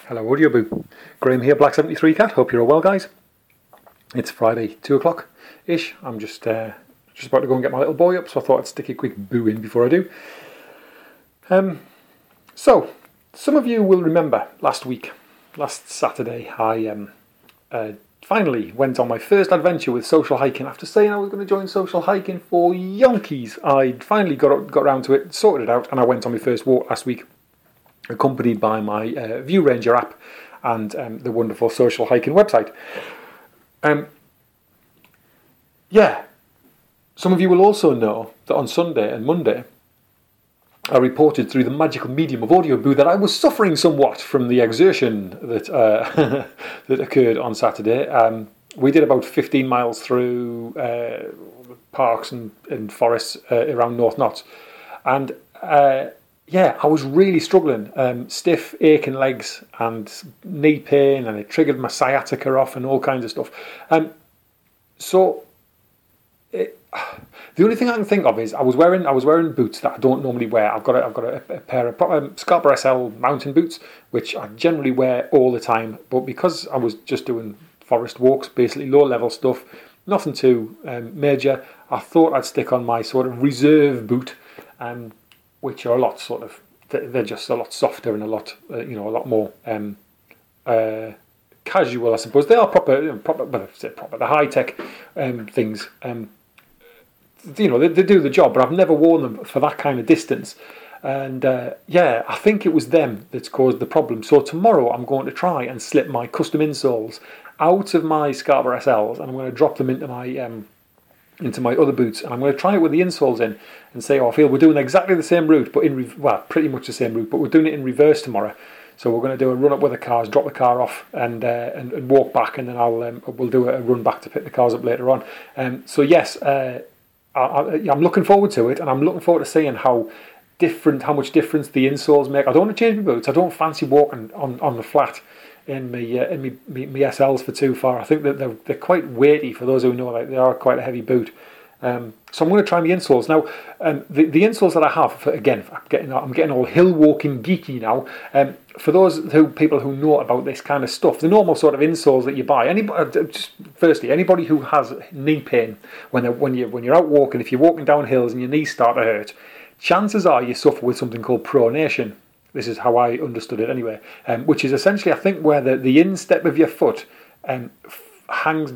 Hello Audioboo, Graham here, Black 73 Cat, hope you're all well guys. It's Friday, 2 o'clock-ish, I'm just about to go and get my little boy up, so I thought I'd stick a quick boo in before I do. So, some of you will remember last Saturday, I finally went on my first adventure with social hiking. After saying I was going to join social hiking for yonkies, I finally got around to it, sorted it out, and I went on my first walk last week, accompanied by my View Ranger app and the wonderful social hiking website. Some of you will also know that on Sunday and Monday I reported through the magical medium of Audioboo that I was suffering somewhat from the exertion that that occurred on Saturday. We did about 15 miles through parks and forests around North Notts, and I was really struggling. Stiff, aching legs and knee pain, and it triggered my sciatica off and all kinds of stuff. The only thing I can think of is I was wearing boots that I don't normally wear. I've got a pair of Scarborough SL mountain boots, which I generally wear all the time. But because I was just doing forest walks, basically low level stuff, nothing too major, I thought I'd stick on my sort of reserve boot, which are a lot they're just a lot softer and a lot a lot more casual, I suppose. They are proper. They're high tech things. They do the job, but I've never worn them for that kind of distance. And I think it was them that's caused the problem. So tomorrow I'm going to try and slip my custom insoles out of my Scarborough SLs, and I'm going to drop them into my other boots, and I'm going to try it with the insoles in and say, I feel we're doing exactly the same route, but pretty much the same route, but we're doing it in reverse tomorrow. So we're going to do a run up with the cars, drop the car off, and walk back, and then we'll do a run back to pick the cars up later on. I'm looking forward to it, and I'm looking forward to seeing how much difference the insoles make. I don't want to change my boots. I don't fancy walking on the flat in my SLs for too far. I think that they're quite weighty. For those who know, like, they are quite a heavy boot. So I'm going to try my insoles now. The insoles that I have, I'm getting all hill walking geeky now. For those people who know about this kind of stuff, the normal sort of insoles that you buy. Anybody who has knee pain when you're out walking, if you're walking down hills and your knees start to hurt, chances are you suffer with something called pronation. This is how I understood it anyway, which is essentially, I think, where the instep of your foot hangs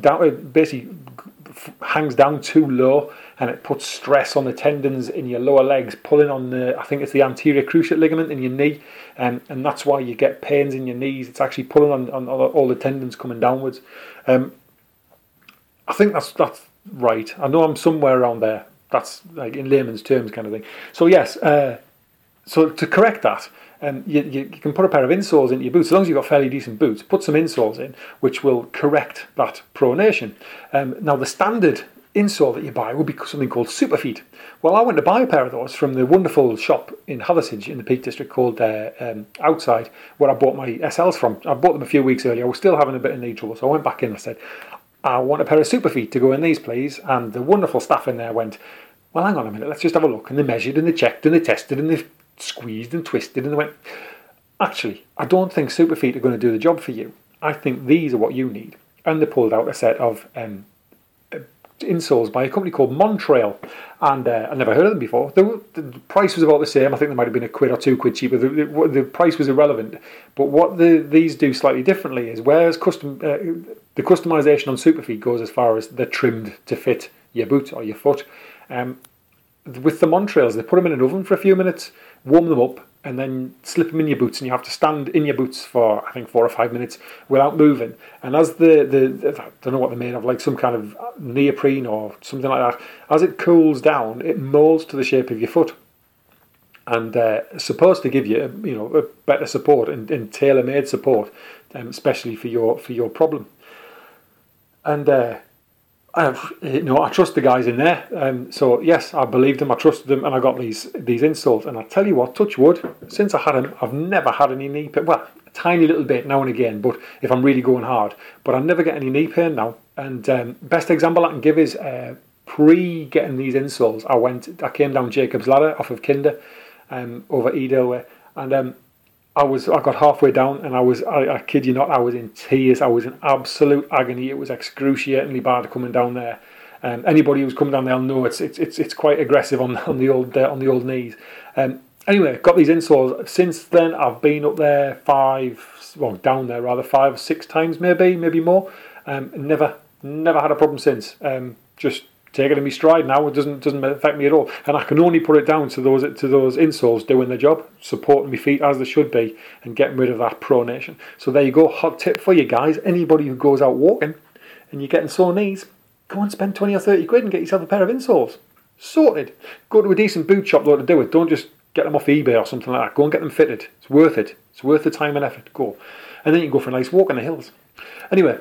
down too low, and it puts stress on the tendons in your lower legs, pulling on I think it's the anterior cruciate ligament in your knee, and that's why you get pains in your knees. It's actually pulling on all the tendons coming downwards. I think that's right. I know I'm somewhere around there. That's like in layman's terms kind of thing. So yes, so to correct that, you can put a pair of insoles into your boots. As long as you've got fairly decent boots, put some insoles in, which will correct that pronation. Now, the standard insole that you buy will be something called Superfeet. Well, I went to buy a pair of those from the wonderful shop in Hathersage in the Peak District called Outside, where I bought my SLs from. I bought them a few weeks earlier. I was still having a bit of knee trouble, so I went back in and I said, I want a pair of Superfeet to go in these, please. And the wonderful staff in there went, well, hang on a minute, let's just have a look. And they measured and they checked and they tested and they squeezed and twisted, and they went, actually, I don't think Superfeet are going to do the job for you. I think these are what you need. And they pulled out a set of insoles by a company called Montrail, and I never heard of them before. The price was about the same. I think there might have been £1 or £2 cheaper. The price was irrelevant. But what these do slightly differently is, whereas the customization on Superfeet goes as far as they're trimmed to fit your boot or your foot, with the Montrails, they put them in an oven for a few minutes, warm them up, and then slip them in your boots, and you have to stand in your boots for, I think, 4 or 5 minutes without moving. And as I don't know what they're made of, like some kind of neoprene or something like that, as it cools down, it molds to the shape of your foot, and supposed to give you a better support and tailor-made support, especially for your problem. And I trust the guys in there. So yes, I believed them, I trusted them, and I got these insoles. And I tell you what, touch wood, since I had them, I've never had any knee pain. Well, a tiny little bit now and again, but if I'm really going hard. But I never get any knee pain now. And best example I can give is pre-getting these insoles, I came down Jacob's Ladder off of Kinder over Edale way, and I got halfway down and I kid you not, I was in tears. I was in absolute agony. It was excruciatingly bad coming down there. Anybody who's come down there will know it's quite aggressive on the old knees. Anyway, got these insoles. Since then, I've been up there down there rather 5 or 6 times, maybe more. Never had a problem since. Just take it in my stride now. It doesn't affect me at all, and I can only put it down to those insoles doing their job, supporting my feet as they should be, and getting rid of that pronation. So there you go. Hot tip for you guys. Anybody who goes out walking and you're getting sore knees, go and spend 20 or 30 quid and get yourself a pair of insoles. Sorted. Go to a decent boot shop though to do it. Don't just get them off eBay or something like that. Go and get them fitted. It's worth it. It's worth the time and effort. Go, and then you can go for a nice walk in the hills. Anyway.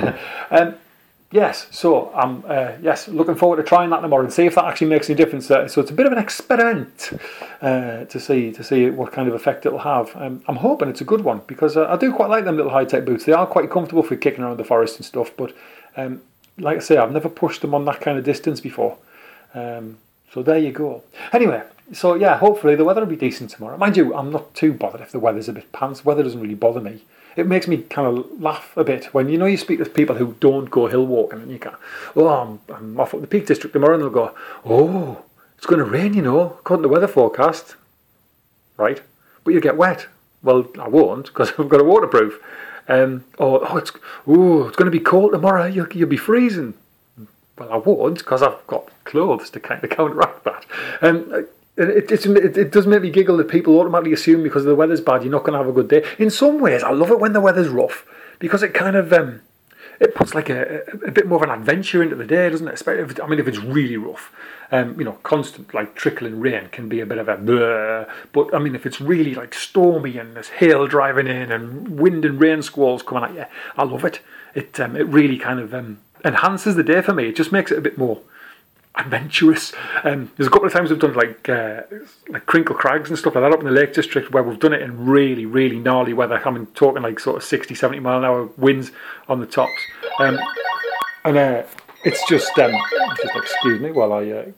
Yes, so I'm looking forward to trying that tomorrow and see if that actually makes any difference. So it's a bit of an experiment to see what kind of effect it'll have. I'm hoping it's a good one because I do quite like them little high-tech boots. They are quite comfortable for kicking around the forest and stuff, but like I say, I've never pushed them on that kind of distance before. So there you go. Anyway, so yeah, hopefully the weather will be decent tomorrow. Mind you, I'm not too bothered if the weather's a bit pants. Weather doesn't really bother me. It makes me kind of laugh a bit when you speak to people who don't go hill walking and you go, I'm off up the Peak District tomorrow, and they'll go, it's going to rain, according to the weather forecast. Right, but you'll get wet. Well, I won't because I've got a waterproof. It's going to be cold tomorrow. You'll be freezing. Well, I won't because I've got clothes to kind of counteract that. It does make me giggle that people automatically assume because the weather's bad you're not going to have a good day. In some ways, I love it when the weather's rough because it kind of it puts like a bit more of an adventure into the day, doesn't it? Especially if it's really rough, constant like trickling rain can be a bit of a blur. But I mean, if it's really like stormy and there's hail driving in and wind and rain squalls coming at you, I love it. It really kind of enhances the day for me. It just makes it a bit more adventurous. There's a couple of times we've done like Crinkle Crags and stuff like that up in the Lake District where we've done it in really, really gnarly weather. I'm talking like sort of 60, 70 mile an hour winds on the tops. It's just excuse me while I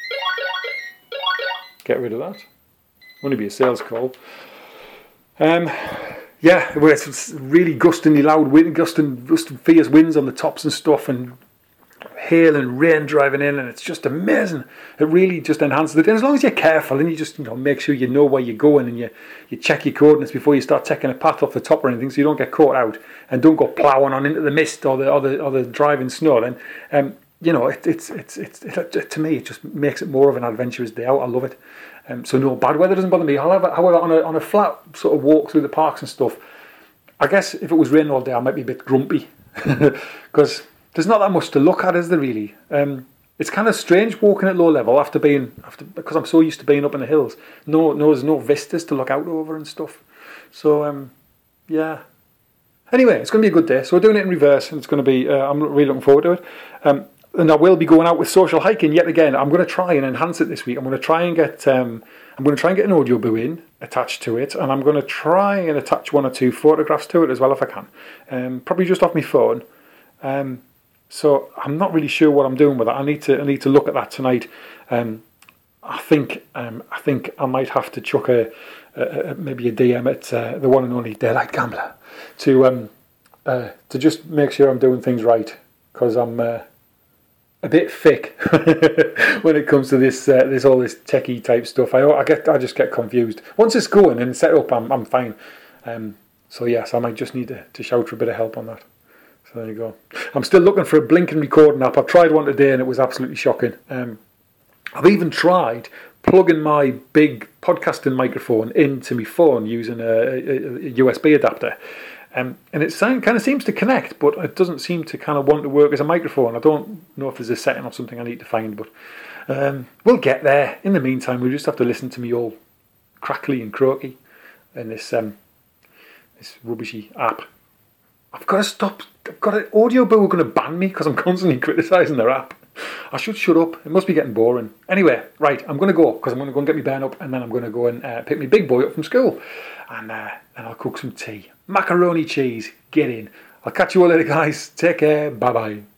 get rid of that. Only be a sales call. Where it's really gustingly loud wind, gusting fierce winds on the tops and stuff, and hail and rain driving in, and it's just amazing. It really just enhances it. And as long as you're careful and you just make sure you know where you're going and you check your coordinates before you start taking a path off the top or anything, so you don't get caught out and don't go ploughing on into the mist or the driving snow. Then to me it just makes it more of an adventurous day out. I love it. So no, bad weather doesn't bother me. However, on a flat sort of walk through the parks and stuff, I guess if it was raining all day, I might be a bit grumpy because there's not that much to look at, is there really? It's kind of strange walking at low level because I'm so used to being up in the hills. There's no vistas to look out over and stuff. So yeah. Anyway, it's going to be a good day. So we're doing it in reverse, and it's going to be. I'm really looking forward to it. And I will be going out with social hiking yet again. I'm going to try and enhance it this week. I'm going to try and get an audio boo in attached to it, and I'm going to try and attach 1 or 2 photographs to it as well if I can. Probably just off my phone. So I'm not really sure what I'm doing with that. I need to look at that tonight. I think I might have to chuck maybe a DM at the one and only Daylight Gambler to just make sure I'm doing things right, because I'm a bit thick when it comes to this all this techie type stuff. I just get confused. Once it's going and set up, I'm fine. So yes, I might just need to shout for a bit of help on that. So there you go. I'm still looking for a blinking recording app. I've tried one today and it was absolutely shocking. I've even tried plugging my big podcasting microphone into my phone using a USB adapter. And it kind of seems to connect, but it doesn't seem to kind of want to work as a microphone. I don't know if there's a setting or something I need to find, but we'll get there. In the meantime, we'll just have to listen to me all crackly and croaky in this rubbishy app. I've got to stop. I've got an audio boo are going to ban me because I'm constantly criticising their app. I should shut up. It must be getting boring. Anyway, right, I'm going to go because I'm going to go and get my bairn up, and then I'm going to go and pick my big boy up from school, and I'll cook some tea. Macaroni cheese. Get in. I'll catch you all later, guys. Take care. Bye-bye.